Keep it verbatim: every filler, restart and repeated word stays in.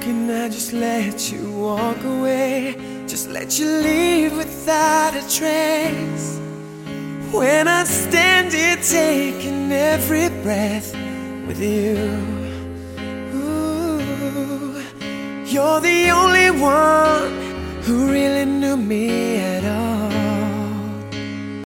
can I just let you walk away? Just let you leave without a trace. When I stand here taking every breath with you, ooh, you're the only one who really knew me at all.